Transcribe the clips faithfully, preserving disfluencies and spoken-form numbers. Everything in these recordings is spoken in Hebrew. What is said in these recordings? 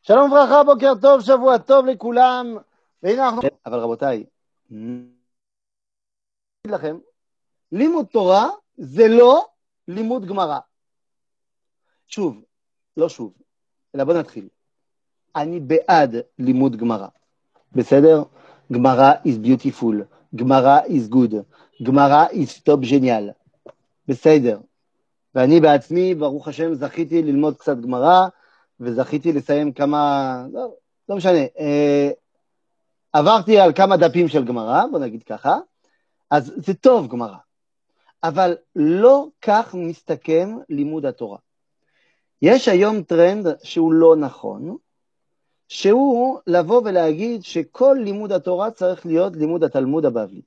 שלום וברכה, בוקר טוב, שבוע טוב לכולם. והנה אנחנו... אבל רבותיי, אני אגיד לכם, לימוד תורה זה לא לימוד גמרא. שוב, לא שוב, אלא בוא נתחיל. אני בעד לימוד גמרא, בסדר? גמרא is beautiful, גמרא is good, גמרא is top genial, בסדר. ואני בעצמי, ברוך השם, זכיתי ללמוד קצת גמרא, וזכיתי לסיים כמה, לא, לא משנה, אה, עברתי על כמה דפים של גמרא, בוא נגיד ככה, אז זה טוב גמרא, אבל לא כך מסתכם לימוד התורה. יש היום טרנד שהוא לא נכון, שהוא לבוא ולהגיד שכל לימוד התורה צריך להיות לימוד התלמוד הבבלי.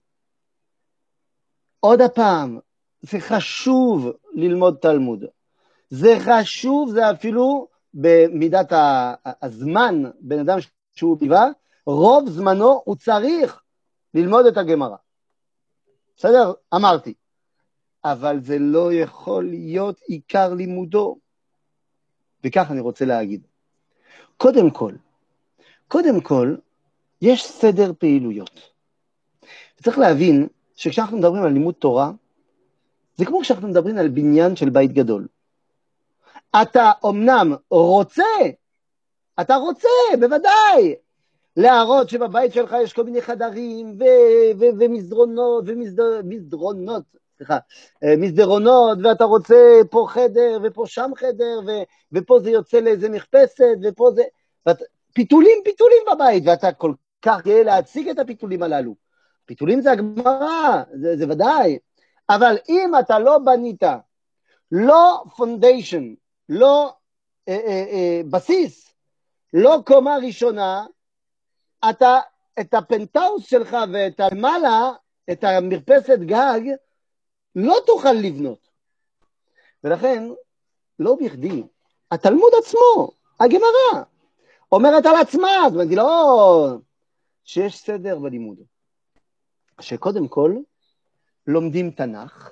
עוד הפעם, זה חשוב ללמוד תלמוד. זה חשוב, זה אפילו במידת הזמן, בן אדם שהוא טבע, רוב זמנו הוא צריך ללמוד את הגמרא. בסדר? אמרתי. אבל זה לא יכול להיות עיקר לימודו. וכך אני רוצה להגיד. קודם כל, קודם כל, יש סדר פעילויות. וצריך להבין שכשאנחנו מדברים על לימוד תורה, זה כמו כשאנחנו מדברים על בניין של בית גדול. אתה אומנם רוצה, אתה רוצה, בוודאי, להראות שבבית שלך יש כל מיני חדרים ו- ו- ומסדרונות, ומסדרונות, סליחה, מסדרונות, ואתה רוצה פה חדר ופה שם חדר, ו- ופה זה יוצא לאיזה מחפשת, ופה זה, ואת, פיתולים, פיתולים בבית, ואתה כל כך גאה להציג את הפיתולים הללו. פיתולים זה הגמרא, זה, זה ודאי, אבל אם אתה לא בנית, לא פונדיישן, לא אה, אה, אה, בסיס, לא קומה ראשונה, אתה את הפנטאוס שלך ואת המעלה, את המרפסת גג, לא תוכל לבנות. ולכן, לא בכדי, התלמוד עצמו, הגמרא, אומרת על עצמה, זאת אומרת, לא, שיש סדר בלימוד. שקודם כל, לומדים תנ"ך,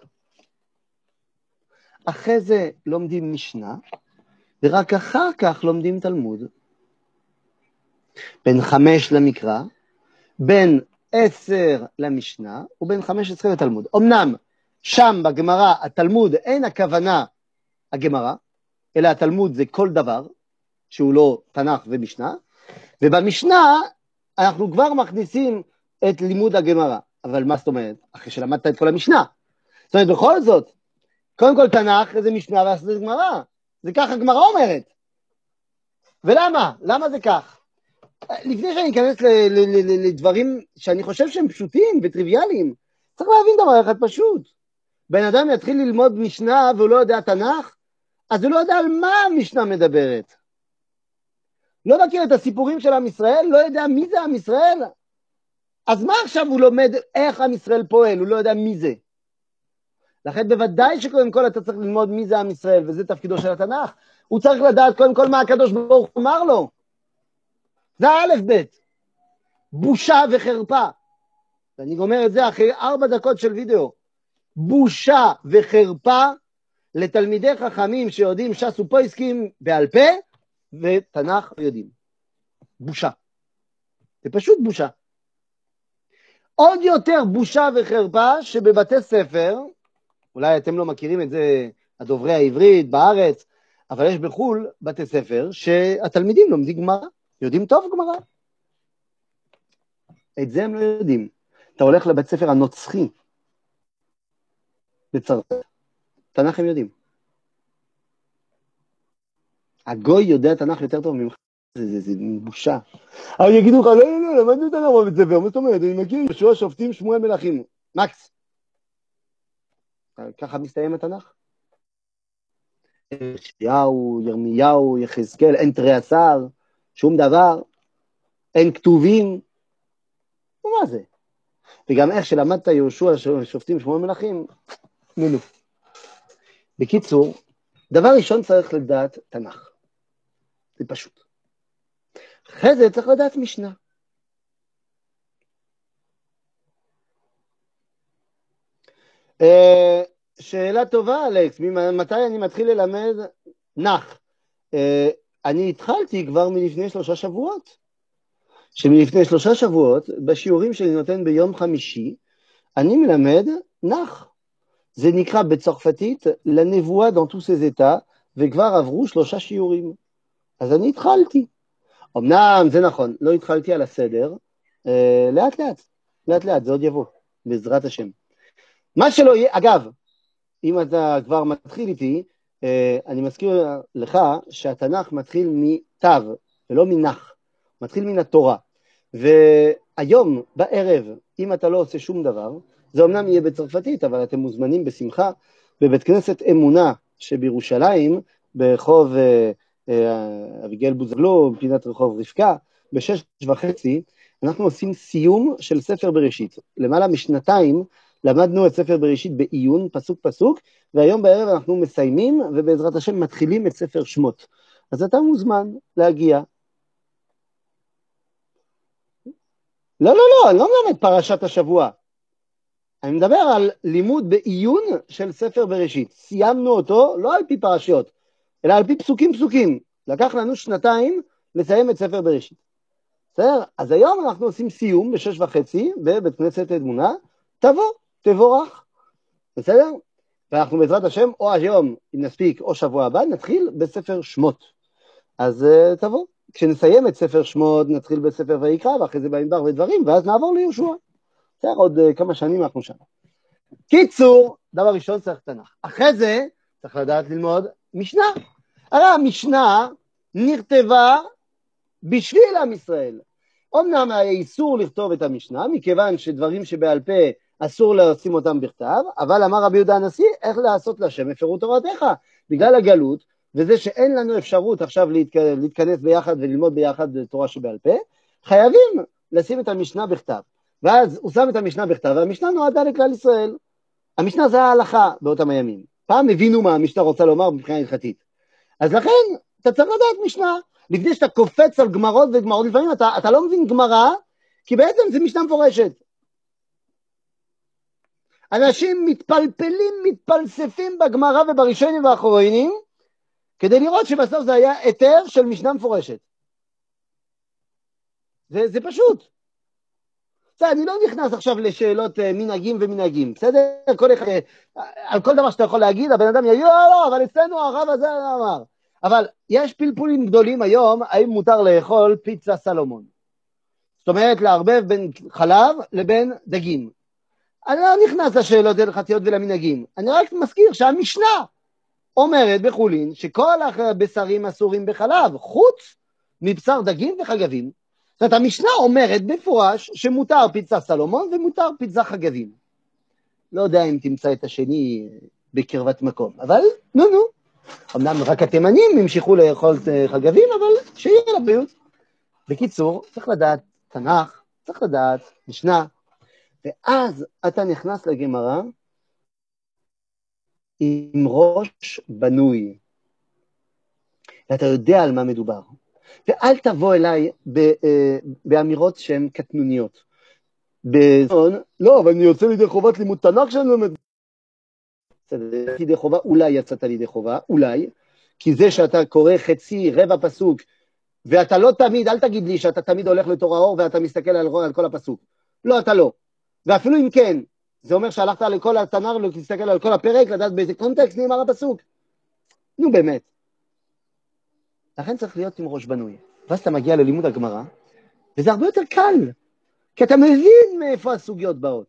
אחרי זה לומדים משנה, ורק אחר כך לומדים תלמוד. בין חמש למקרא, בין עשר למשנה, ובין חמש עשרה לתלמוד. אמנם, שם בגמרא, התלמוד אין הכוונה הגמרא, אלא התלמוד זה כל דבר, שהוא לא תנ"ך ומשנה, ובמשנה אנחנו כבר מכניסים את לימוד הגמרא. אבל מה זאת אומרת? אחרי שלמדת את כל המשנה. זאת אומרת, בכל זאת, קודם כל תנ"ך זה משנה ואחרי זה גמרא. זה ככה הגמרא אומרת. ולמה? למה זה כך? לפני שאני אכנס לדברים שאני חושב שהם פשוטים וטריוויאליים, צריך להבין דבר אחד פשוט. בן אדם יתחיל ללמוד משנה והוא לא יודע תנ"ך, אז הוא לא יודע על מה המשנה מדברת. לא מכיר את הסיפורים של עם ישראל, לא יודע מי זה עם ישראל. אז מה עכשיו הוא לומד איך עם ישראל פועל, הוא לא יודע מי זה. לכן בוודאי שקודם כל אתה צריך ללמוד מי זה עם ישראל, וזה תפקידו של התנ"ך. הוא צריך לדעת קודם כל מה הקדוש ברוך הוא אמר לו. זה האלף בית. בושה וחרפה. ואני גומר את זה אחרי ארבע דקות של וידאו. בושה וחרפה לתלמידי חכמים שיודעים ש"ס ופויסקים בעל פה, ותנ"ך יודעים. בושה. זה פשוט בושה. עוד יותר בושה וחרפה שבבתי ספר, אולי אתם לא מכירים את זה, הדוברי העברית בארץ, אבל יש בחול בתי ספר שהתלמידים לומדים גמרא, יודעים טוב גמרא. את זה הם לא יודעים. אתה הולך לבית ספר הנוצחי בצרפת, תנ"ך הם יודעים. הגוי יודע תנ"ך יותר טוב ממך, זה, זה, זה בושה. אבל יגידו לך, לא, לא, לא, למדנו תנ"ך בבית ספר, מה זאת אומרת? אני מכיר יהושע שופטים שמואל מלכים. מקס. ככה מסתיים התנ"ך. ישעיהו, ירמיהו, יחזקאל, אין תרי עשר, שום דבר, אין כתובים. ומה זה? וגם איך שלמדת יהושע שופטים שמואל מלכים, נו נו. בקיצור, דבר ראשון צריך לדעת תנ"ך. זה פשוט. אחרי זה צריך לדעת משנה. שאלה טובה, אלכס, מתי אני מתחיל ללמד נח? אני התחלתי כבר מלפני שלושה שבועות. שמלפני שלושה שבועות, בשיעורים שאני נותן ביום חמישי, אני מלמד נח. זה נקרא בצרפתית, לנבואה dans tous ses états, וכבר עברו שלושה שיעורים. אז אני התחלתי. אמנם זה נכון, לא התחלתי על הסדר, אה, לאט לאט, לאט לאט, זה עוד יבוא, בעזרת השם. מה שלא יהיה, אגב, אם אתה כבר מתחיל איתי, אה, אני מזכיר לך שהתנ"ך מתחיל מתו, ולא מנח, מתחיל מן התורה. והיום, בערב, אם אתה לא עושה שום דבר, זה אמנם יהיה בצרפתית, אבל אתם מוזמנים בשמחה, בבית כנסת אמונה שבירושלים, ברחוב אה, אה, אביגיל בוזגלו, פינת רחוב רבקה, בשש וחצי, אנחנו עושים סיום של ספר בראשית. למעלה משנתיים למדנו את ספר בראשית בעיון, פסוק פסוק, והיום בערב אנחנו מסיימים, ובעזרת השם מתחילים את ספר שמות. אז אתה מוזמן להגיע. לא, לא, לא, אני לא מלמד פרשת השבוע. אני מדבר על לימוד בעיון של ספר בראשית. סיימנו אותו לא על פי פרשיות, אלא על פי פסוקים פסוקים. לקח לנו שנתיים לסיים את ספר בראשית. בסדר? אז היום אנחנו עושים סיום בשש וחצי בבית כנסת אמונה. תבוא, תבורך. בסדר? ואנחנו בעזרת השם, או היום, אם נספיק, או שבוע הבא, נתחיל בספר שמות. אז uh, תבוא. כשנסיים את ספר שמות, נתחיל בספר ויקרא, ואחרי זה במדבר ודברים, ואז נעבור ליהושע. בסדר? עוד uh, כמה שנים אנחנו שם. קיצור, דבר ראשון צריך תנ"ך. אחרי זה, צריך לדעת ללמוד משנה. הרי המשנה נכתבה בשביל עם ישראל. אמנם היה איסור לכתוב את המשנה, מכיוון שדברים שבעל פה אסור לשים אותם בכתב, אבל אמר רבי יהודה הנשיא, איך לעשות להשם הפרו תורתך? בגלל הגלות, וזה שאין לנו אפשרות עכשיו להתכנס ביחד וללמוד ביחד תורה שבעל פה, חייבים לשים את המשנה בכתב. ואז הוא שם את המשנה בכתב, והמשנה נועדה לכלל ישראל. המשנה זה ההלכה באותם הימים. פעם הבינו מה המשנה רוצה לומר מבחינה הלכתית. אז לכן, אתה צריך לדעת משנה. לפני שאתה קופץ על גמרות וגמרות, לפעמים אתה, אתה לא מבין גמרה, כי בעצם זה משנה מפורשת. אנשים מתפלפלים, מתפלספים בגמרה ובראשונים והאחרונים, כדי לראות שבסוף זה היה היתר של משנה מפורשת. זה, זה פשוט. בסדר, אני לא נכנס עכשיו לשאלות מנהגים ומנהגים, בסדר? כל אחד, על כל דבר שאתה יכול להגיד, הבן אדם יגיד, לא, לא, אבל אצלנו הרב הזה אמר. אבל יש פלפולים גדולים היום, האם מותר לאכול פיצה סלומון. זאת אומרת, לערבב בין חלב לבין דגים. אני לא נכנס לשאלות הלכתיות ולמנהגים, אני רק מזכיר שהמשנה אומרת בחולין שכל הבשרים אסורים בחלב, חוץ מבשר דגים וחגבים. זאת אומרת, המשנה אומרת בפורש שמותר פיצה סלומון ומותר פיצה חגבים. לא יודע אם תמצא את השני בקרבת מקום, אבל נו נו. אמנם רק התימנים המשיכו לאכול חגבים, אבל שיהיה לבריאות. בקיצור, צריך לדעת תנ"ך, צריך לדעת משנה, ואז אתה נכנס לגמרא עם ראש בנוי, ואתה יודע על מה מדובר. ואל תבוא אליי באמירות שהן קטנוניות. בזמן, לא, אבל אני יוצא לידי חובת לימוד תנ"ך שאני לומד. לידי חובה, אולי יצאת לידי חובה, אולי, כי זה שאתה קורא חצי, רבע פסוק, ואתה לא תמיד, אל תגיד לי שאתה תמיד הולך לתור האור, ואתה מסתכל על, על כל הפסוק. לא, אתה לא. ואפילו אם כן, זה אומר שהלכת לכל התנ"ך, להסתכל על כל הפרק, לדעת באיזה קונטקסט נאמר הפסוק. נו באמת. לכן צריך להיות עם ראש בנוי. ואז אתה מגיע ללימוד הגמרא, וזה הרבה יותר קל, כי אתה מבין מאיפה הסוגיות באות.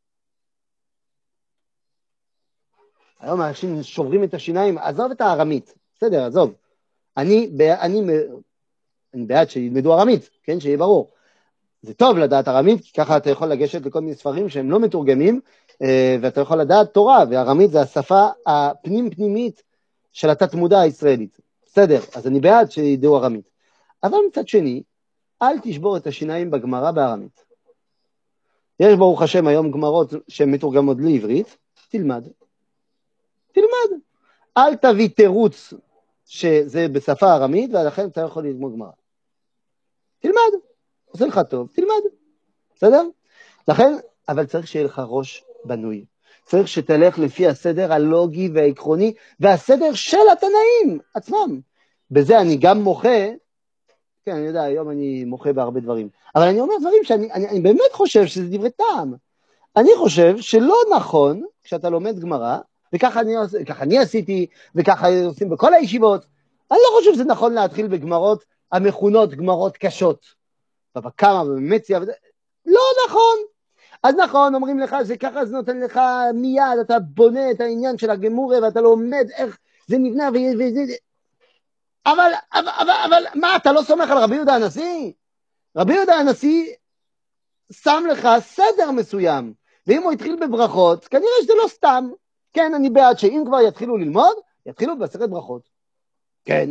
היום אנשים שוברים את השיניים, עזוב את הארמית, בסדר, עזוב. אני, אני, אני בעד שילמדו ארמית, כן, שיהיה ברור. זה טוב לדעת ארמית, כי ככה אתה יכול לגשת לכל מיני ספרים שהם לא מתורגמים, ואתה יכול לדעת תורה, וארמית זה השפה הפנים-פנימית של התת מודע הישראלית. בסדר, אז אני בעד שידעו ארמית. אבל מצד שני, אל תשבור את השיניים בגמרא בארמית. יש ברוך השם היום גמרות שהן מתורגמות לעברית, תלמד. תלמד. אל תביא תירוץ שזה בשפה ארמית, ולכן אתה יכול ללמוד גמרא. תלמד. עושה לך טוב, תלמד. בסדר? לכן, אבל צריך שיהיה לך ראש בנוי. צריך שתלך לפי הסדר הלוגי והעקרוני, והסדר של התנאים עצמם. בזה אני גם מוחה, כן, אני יודע, היום אני מוחה בהרבה דברים, אבל אני אומר דברים שאני אני, אני באמת חושב שזה דברי טעם. אני חושב שלא נכון, כשאתה לומד גמרא, וככה אני, ככה אני עשיתי, וככה עושים בכל הישיבות, אני לא חושב שזה נכון להתחיל בגמרות המכונות גמרות קשות. בבא קמא, במציאה, לא נכון. אז נכון, אומרים לך שככה זה נותן לך מיד, אתה בונה את העניין של הגמורה, ואתה לומד איך זה נבנה, וזה... אבל, אבל, אבל, אבל, מה, אתה לא סומך על רבי יהודה הנשיא? רבי יהודה הנשיא שם לך סדר מסוים, ואם הוא התחיל בברכות, כנראה שזה לא סתם. כן, אני בעד שאם כבר יתחילו ללמוד, יתחילו בעשרת ברכות. כן.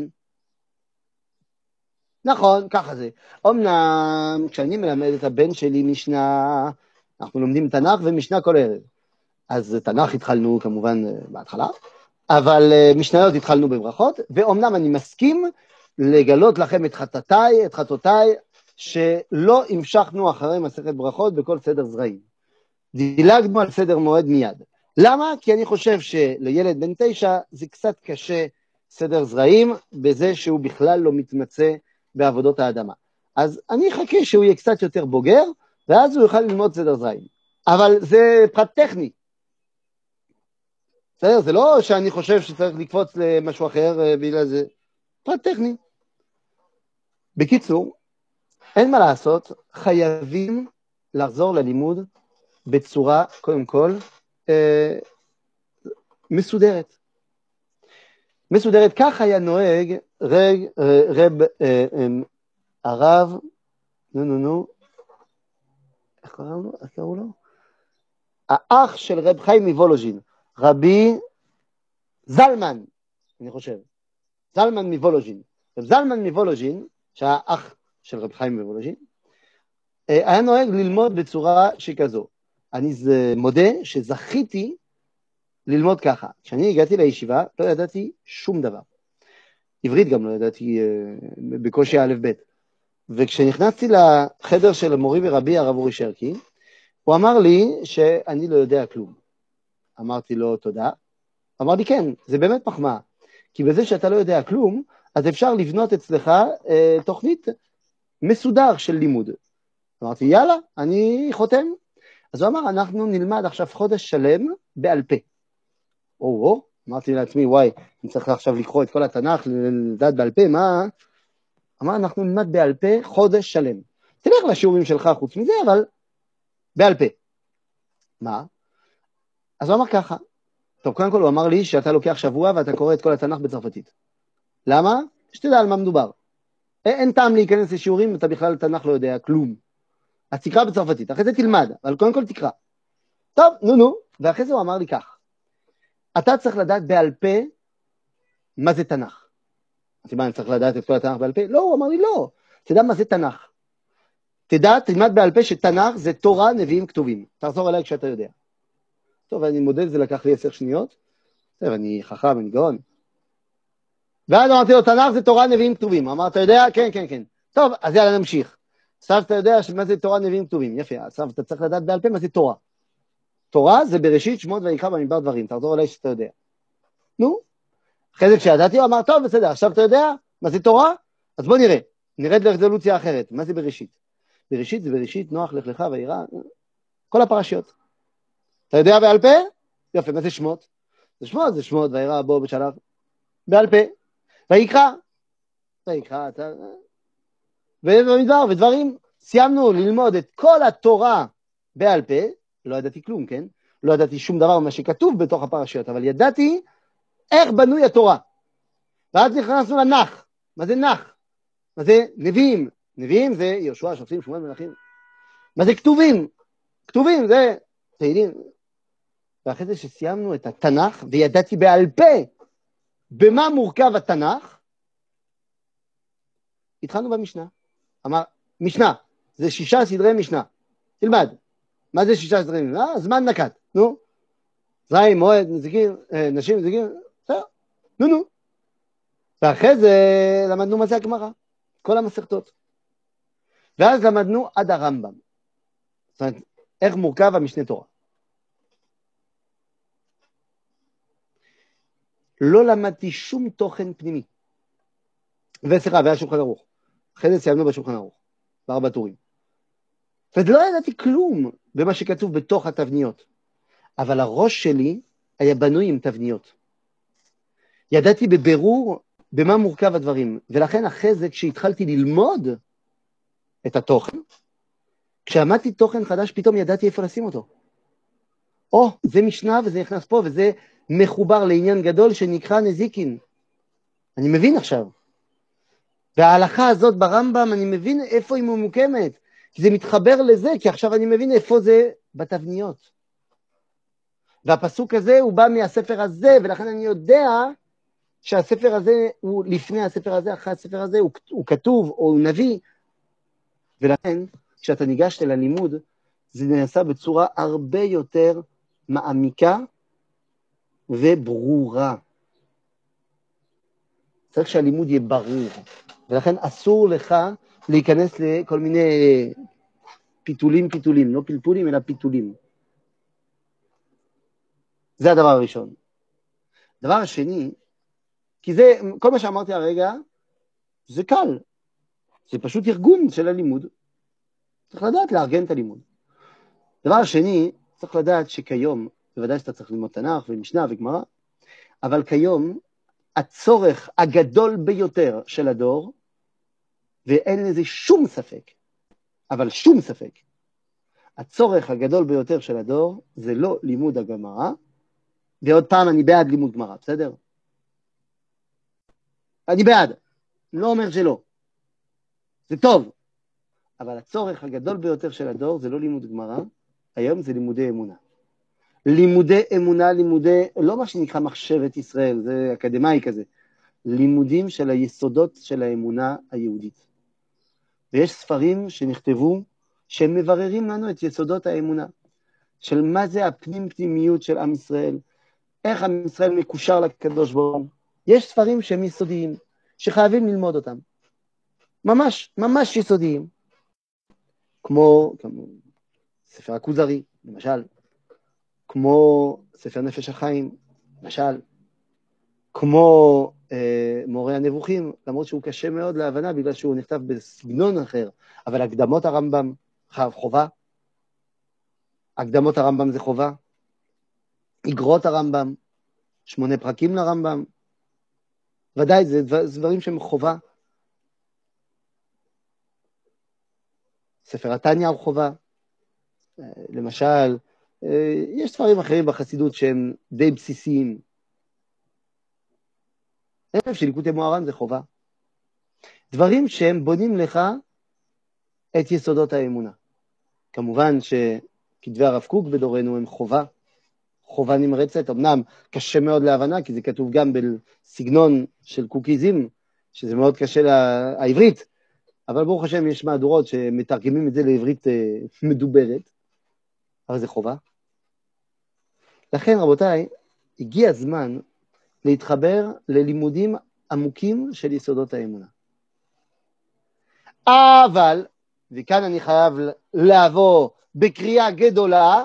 נכון, ככה זה. אמנם, כשאני מלמד את הבן שלי משנה, אנחנו לומדים תנ"ך ומשנה כל ערב. אז תנ"ך התחלנו כמובן בהתחלה, אבל משניות התחלנו בברכות, ואומנם אני מסכים לגלות לכם את חטאתיי, את חטאותיי, שלא המשכנו אחרי מסכת ברכות בכל סדר זרעים. דילגנו על סדר מועד מיד. למה? כי אני חושב שלילד בן תשע זה קצת קשה סדר זרעים, בזה שהוא בכלל לא מתמצא בעבודות האדמה. אז אני אחכה שהוא יהיה קצת יותר בוגר, ואז הוא יוכל ללמוד סדר זרעים. אבל זה פרט טכני. בסדר? זה לא שאני חושב שצריך לקפוץ למשהו אחר בגלל זה. פרט טכני. בקיצור, אין מה לעשות, חייבים לחזור ללימוד בצורה, קודם כל, אה, מסודרת. מסודרת, כך היה נוהג רג, רב, אה, אה, הרב, נו נו נו, איך קראו לו? איך קראו לו? האח של רב חיים מוולוז'ין, רבי זלמן, אני חושב, זלמן מוולוז'ין. רב זלמן מוולוז'ין, שהיה אח של רב חיים מוולוז'ין, היה נוהג ללמוד בצורה שכזו. אני מודה שזכיתי ללמוד ככה. כשאני הגעתי לישיבה, לא ידעתי שום דבר. עברית גם לא ידעתי בקושי א' ב'. וכשנכנסתי לחדר של מורי ורבי הרב אורי שרקי, הוא אמר לי שאני לא יודע כלום. אמרתי לו תודה. אמר לי כן, זה באמת מחמאה. כי בזה שאתה לא יודע כלום, אז אפשר לבנות אצלך אה, תוכנית מסודר של לימוד. אמרתי יאללה, אני חותם. אז הוא אמר, אנחנו נלמד עכשיו חודש שלם בעל פה. או, או, אמרתי לעצמי, וואי, אני צריך עכשיו לקרוא את כל התנ"ך, לדעת בעל פה, מה? אמר, אנחנו נלמד בעל פה חודש שלם. תלך לשיעורים שלך חוץ מזה, אבל בעל פה. מה? אז הוא אמר ככה. טוב, קודם כל הוא אמר לי שאתה לוקח שבוע ואתה קורא את כל התנ"ך בצרפתית. למה? שתדע על מה מדובר. אין טעם להיכנס לשיעורים, אתה בכלל תנ"ך לא יודע כלום. אז תקרא בצרפתית, אחרי זה תלמד, אבל קודם כל תקרא. טוב, נו נו, ואחרי זה הוא אמר לי כך. אתה צריך לדעת בעל פה מה זה תנ"ך. אז מה, אני צריך לדעת את כל התנ"ך בעל פה? לא, הוא אמר לי לא. תדע מה זה תנ"ך. תדע, תלמד בעל פה שתנ"ך זה תורה, נביאים, כתובים. תחזור אליי כשאתה יודע. טוב, אני מודד, זה לקח לי עשר שניות. טוב, אני חכם, אני גאון. ואז אמרתי לו, תנ"ך זה תורה, נביאים, כתובים. אמר, אתה יודע? כן, כן, כן. טוב, אז יאללה, נמשיך. עכשיו אתה יודע מה זה תורה, נביאים, כתובים. יפה, עכשיו אתה צריך לדעת בעל פה מה זה תורה. תורה זה בראשית, שמות ויקרא במדבר דברים. תחזור אליי שאתה יודע. נו, אחרי זה כשידעתי, הוא אמר, טוב, בסדר, עכשיו אתה יודע מה זה תורה? אז בוא נראה. נרד לרזולוציה אחרת. מה זה בראשית? בראשית זה בראשית, נוח, לך לך וירא, כל הפרשיות. אתה יודע בעל פה? יופי, מה זה שמות? זה שמות, זה שמות, וירא בו בשלח. בעל פה. ויקרא. ויקרא, אתה... ובמדבר, ודברים. סיימנו ללמוד את כל התורה בעל פה, לא ידעתי כלום, כן? לא ידעתי שום דבר ממה שכתוב בתוך הפרשיות, אבל ידעתי איך בנוי התורה. ואז נכנסנו לנח. מה זה נח? מה זה נביאים? נביאים זה יהושע, שופטים, שמואל, מלכים. מה זה כתובים? כתובים זה תהילים. ואחרי זה שסיימנו את התנ"ך, וידעתי בעל פה במה מורכב התנ"ך, התחלנו במשנה. אמר, משנה, זה שישה סדרי משנה. תלמד. מה זה שישה סדרי משנה? זמן נקט. נו. זרעים, מועד, נזיקים, נשים, נזיקים, בסדר. נו, נו. ואחרי זה למדנו מה זה הגמרא. כל המסכתות. ואז למדנו עד הרמב"ם. זאת אומרת, איך מורכב המשנה תורה. לא למדתי שום תוכן פנימי. וסליחה, והיה שולחן ערוך. אחרי זה סיימנו בשולחן ערוך, בארבע טורים. ולא ידעתי כלום במה שכתוב בתוך התבניות, אבל הראש שלי היה בנוי עם תבניות. ידעתי בבירור במה מורכב הדברים, ולכן אחרי זה כשהתחלתי ללמוד את התוכן, כשעמדתי תוכן חדש פתאום ידעתי איפה לשים אותו. או, זה משנה וזה נכנס פה, וזה מחובר לעניין גדול שנקרא נזיקין. אני מבין עכשיו. וההלכה הזאת ברמב"ם, אני מבין איפה היא ממוקמת. כי זה מתחבר לזה, כי עכשיו אני מבין איפה זה בתבניות. והפסוק הזה הוא בא מהספר הזה, ולכן אני יודע שהספר הזה הוא לפני הספר הזה, אחרי הספר הזה, הוא, הוא כתוב או הוא נביא. ולכן, כשאתה ניגשת ללימוד, זה נעשה בצורה הרבה יותר מעמיקה וברורה. צריך שהלימוד יהיה ברור, ולכן אסור לך להיכנס לכל מיני פיתולים פיתולים, לא פלפולים אלא פיתולים. זה הדבר הראשון. דבר השני, כי זה, כל מה שאמרתי הרגע, זה קל. זה פשוט ארגון של הלימוד. צריך לדעת לארגן את הלימוד. דבר השני, צריך לדעת שכיום, בוודאי שאתה צריך ללמוד תנ"ך ומשנה וגמרא, אבל כיום, הצורך הגדול ביותר של הדור, ואין לזה שום ספק, אבל שום ספק, הצורך הגדול ביותר של הדור, זה לא לימוד הגמרא, ועוד פעם אני בעד לימוד גמרא, בסדר? אני בעד, אני לא אומר שלא, זה טוב, אבל הצורך הגדול ביותר של הדור, זה לא לימוד גמרא, היום זה לימודי אמונה. לימודי אמונה, לימודי, לא מה שנקרא מחשבת ישראל, זה אקדמאי כזה, לימודים של היסודות של האמונה היהודית. ויש ספרים שנכתבו, שהם מבררים לנו את יסודות האמונה, של מה זה הפנים פנימיות של עם ישראל, איך עם ישראל מקושר לקדוש ברוך הוא. יש ספרים שהם יסודיים, שחייבים ללמוד אותם. ממש, ממש יסודיים. כמו, כמו ספר הכוזרי, למשל, כמו ספר נפש החיים, למשל, כמו אה, מורה הנבוכים, למרות שהוא קשה מאוד להבנה, בגלל שהוא נכתב בסגנון אחר, אבל הקדמות הרמב"ם חובה, הקדמות הרמב"ם זה חובה, אגרות הרמב"ם, שמונה פרקים לרמב"ם, ודאי, זה דברים שהם חובה. ספר התניא הוא חובה, למשל, יש ספרים אחרים בחסידות שהם די בסיסיים. אני חושב שליקוטי מוהר"ן זה חובה. דברים שהם בונים לך את יסודות האמונה. כמובן שכתבי הרב קוק בדורנו הם חובה, חובה נמרצת, אמנם קשה מאוד להבנה, כי זה כתוב גם בסגנון של קוקיזם, שזה מאוד קשה לעברית, אבל ברוך השם יש מהדורות שמתרגמים את זה לעברית מדוברת, אבל זה חובה. לכן רבותיי, הגיע הזמן להתחבר ללימודים עמוקים של יסודות האמונה. אבל, וכאן אני חייב לעבור בקריאה גדולה,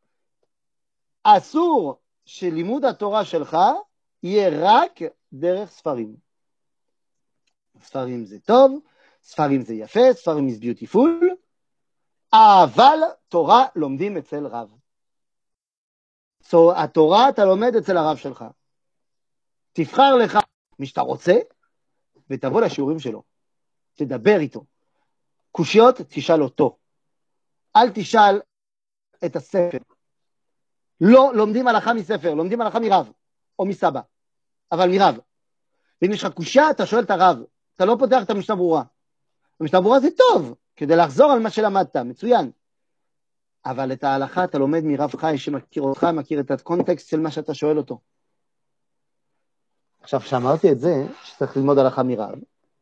אסור שלימוד התורה שלך יהיה רק דרך ספרים. ספרים זה טוב, ספרים זה יפה, ספרים is beautiful, אבל תורה לומדים אצל רב. So, התורה אתה לומד אצל הרב שלך. תבחר לך מי שאתה רוצה, ותבוא לשיעורים שלו. תדבר איתו. קושיות, תשאל אותו. אל תשאל את הספר. לא לומדים הלכה מספר, לומדים הלכה מרב, או מסבא, אבל מרב. ואם יש לך קושיה, אתה שואל את הרב. אתה לא פותח את המשנה ברורה. המשנה ברורה זה טוב, כדי לחזור על מה שלמדת, מצוין. אבל את ההלכה אתה לומד מרב חי שמכיר אותך, מכיר את הקונטקסט של מה שאתה שואל אותו. עכשיו, כשאמרתי את זה, שצריך ללמוד הלכה מרב,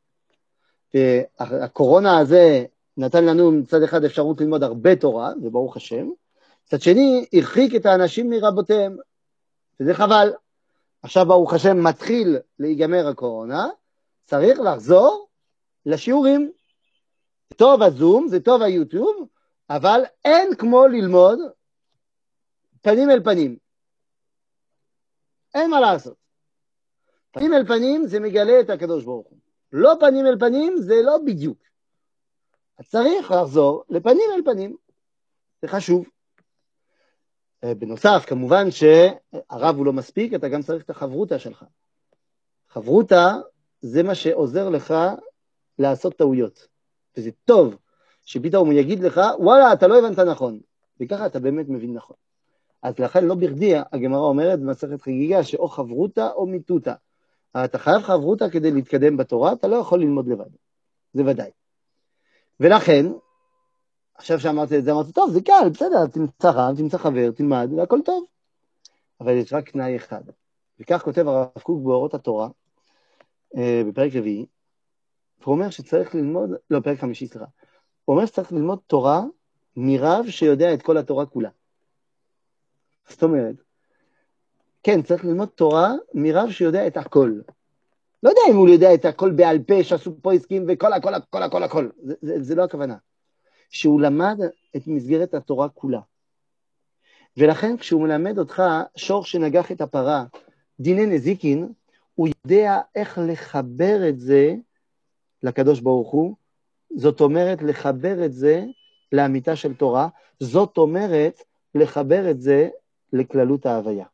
והקורונה הזה נתן לנו מצד אחד אפשרות ללמוד הרבה תורה, וברוך השם, מצד שני, הרחיק את האנשים מרבותיהם, וזה חבל. עכשיו, ברוך השם, מתחיל להיגמר הקורונה, צריך לחזור לשיעורים. זה טוב הזום, זה טוב היוטיוב, אבל אין כמו ללמוד פנים אל פנים. אין מה לעשות. פנים אל פנים זה מגלה את הקדוש ברוך הוא. לא פנים אל פנים זה לא בדיוק. צריך לחזור לפנים אל פנים. זה חשוב. בנוסף, כמובן שהרב הוא לא מספיק, אתה גם צריך את החברותה שלך. חברותה זה מה שעוזר לך לעשות טעויות. וזה טוב שפתאום הוא יגיד לך, וואלה, אתה לא הבנת נכון. וככה אתה באמת מבין נכון. אז לכן לא בכדי, הגמרא אומרת במסכת חגיגה, שאו חברותה או מיתותה. אתה חייב חברותה כדי להתקדם בתורה, אתה לא יכול ללמוד לבד. זה ודאי. ולכן, עכשיו שאמרתי את זה, אמרתי, טוב, זה קל, בסדר, תמצא רב, תמצא חבר, תלמד, והכל טוב. אבל יש רק תנאי אחד. וכך כותב הרב קוק באורות התורה, בפרק רביעי, הוא אומר שצריך ללמוד, לא, פרק חמישי, סליחה. הוא אומר שצריך ללמוד תורה מרב שיודע את כל התורה כולה. זאת אומרת, כן, צריך ללמוד תורה מרב שיודע את הכל. לא יודע אם הוא יודע את הכל בעל פה, שעשו פה עסקים וכל הכל, הכל, הכל, הכל. זה, זה, זה לא הכוונה. שהוא למד את מסגרת התורה כולה. ולכן כשהוא מלמד אותך שור שנגח את הפרה, דיני נזיקין, הוא יודע איך לחבר את זה לקדוש ברוך הוא, זאת אומרת לחבר את זה לאמיתה של תורה, זאת אומרת לחבר את זה לכללות ההוויה.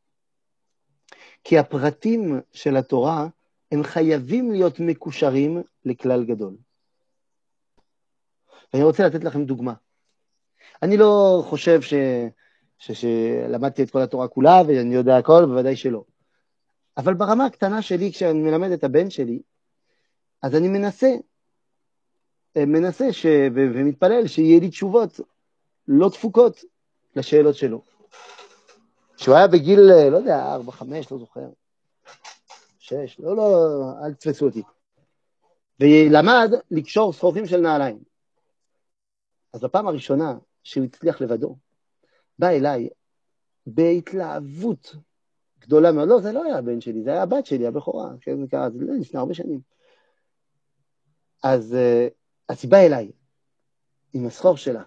כי הפרטים של התורה הם חייבים להיות מקושרים לכלל גדול. ואני רוצה לתת לכם דוגמה. אני לא חושב ש... ש... שלמדתי את כל התורה כולה ואני יודע הכל, בוודאי שלא. אבל ברמה הקטנה שלי, כשאני מלמד את הבן שלי, אז אני מנסה, מנסה ש... ו... ומתפלל שיהיה לי תשובות לא דפוקות לשאלות שלו. שהוא היה בגיל, לא יודע, ארבע, חמש, לא זוכר, שש, לא, לא, אל תפסו אותי. ולמד לקשור שרופים של נעליים. אז בפעם הראשונה שהוא הצליח לבדו, בא אליי בהתלהבות גדולה מאוד. לא, זה לא היה הבן שלי, זה היה הבת שלי, הבכורה, שזה קרה, זה לפני הרבה שנים. אז, אז היא באה אליי עם הסחור שלה,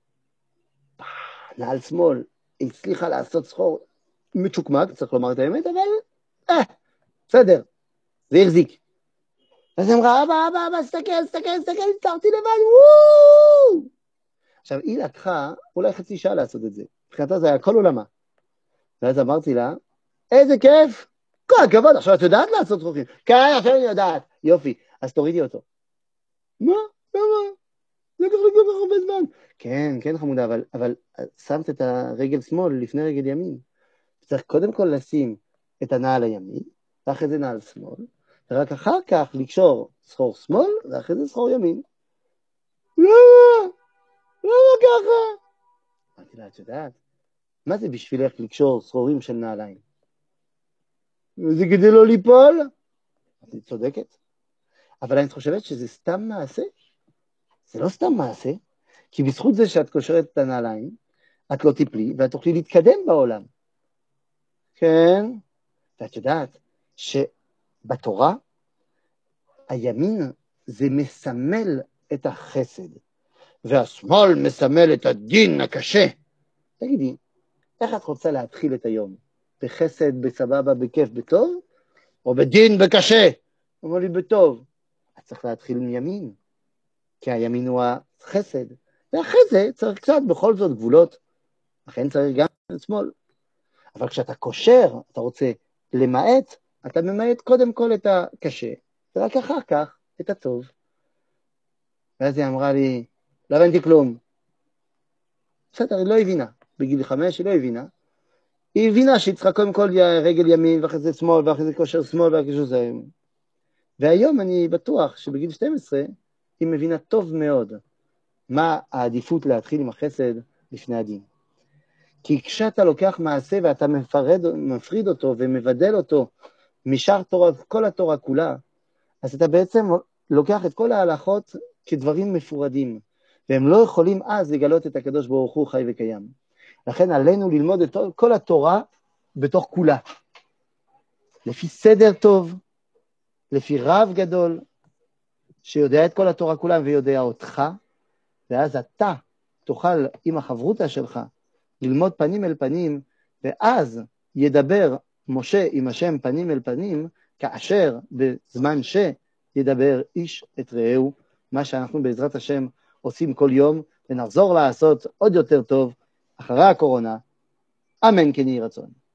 נעל שמאל, היא הצליחה לעשות סחור מצ'וקמק, צריך לומר את האמת, אבל אה, בסדר, זה החזיק. אז היא אמרה, אבא, אבא, אבא, סתכל, סתכל, סתכל, הצלחתי לבד, וואו! עכשיו, היא לקחה אולי חצי שעה לעשות את זה. מבחינתה זה היה כל עולמה. ואז אמרתי לה, איזה כיף, כל הכבוד, עכשיו את יודעת לעשות חוכים. כן, עכשיו אני יודעת. יופי, אז תורידי אותו. מה? למה? זה ככה כל כך הרבה זמן. כן, כן חמודה, אבל, אבל שמת את הרגל שמאל לפני רגל ימין. צריך קודם כל לשים את הנעל הימין, ואחרי זה נעל שמאל, ורק אחר כך לקשור סחור שמאל, ואחרי זה סחור ימין. למה? למה ככה? אמרתי לה, את יודעת, מה זה בשבילך לקשור סחורים של נעליים? זה כדי לא ליפול? אני צודקת. אבל אני חושבת שזה סתם מעשה. זה לא סתם מעשה, כי בזכות זה שאת קושרת את הנעליים, את לא תיפלי, ואת תוכלי להתקדם בעולם. כן? ואת יודעת שבתורה, הימין זה מסמל את החסד, והשמאל מסמל את הדין הקשה. תגידי, איך את רוצה להתחיל את היום? בחסד, בסבבה, בכיף, בטוב? או בדין, בקשה? אומר לי, בטוב. את צריך להתחיל מימין, כי הימין הוא החסד. ואחרי זה צריך קצת בכל זאת גבולות. לכן צריך גם את שמאל. אבל כשאתה קושר, אתה רוצה למעט, אתה ממעט קודם כל את הקשה, ורק אחר כך את הטוב. ואז היא אמרה לי, לא הבנתי כלום. בסדר, היא לא הבינה. בגיל חמש היא לא הבינה. היא הבינה שהיא צריכה קודם כל רגל ימין, ואחרי זה שמאל, ואחרי זה כושר שמאל, ואחרי זה זה. והיום אני בטוח שבגיל שתים עשרה, היא מבינה טוב מאוד מה העדיפות להתחיל עם החסד לפני הדין. כי כשאתה לוקח מעשה ואתה מפרד, מפריד אותו ומבדל אותו משאר תורה, כל התורה כולה, אז אתה בעצם לוקח את כל ההלכות כדברים מפורדים, והם לא יכולים אז לגלות את הקדוש ברוך הוא חי וקיים. לכן עלינו ללמוד את כל התורה בתוך כולה. לפי סדר טוב, לפי רב גדול, שיודע את כל התורה כולה ויודע אותך, ואז אתה תוכל עם החברותה שלך ללמוד פנים אל פנים, ואז ידבר משה עם השם פנים אל פנים, כאשר בזמן ידבר איש את רעהו, מה שאנחנו בעזרת השם עושים כל יום, ונחזור לעשות עוד יותר טוב אחרי הקורונה. אמן כן יהי רצון.